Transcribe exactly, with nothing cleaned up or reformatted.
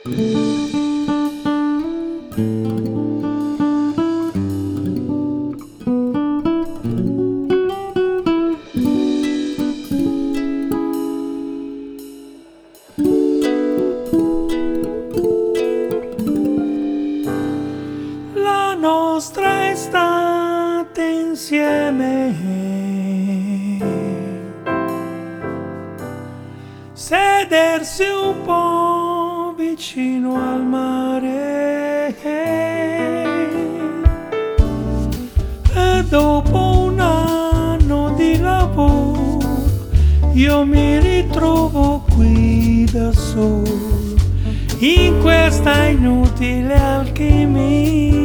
La nostra estate insieme, sedersi un po' vicino al mare e dopo un anno di lavoro io mi ritrovo qui da solo in questa inutile alchimia.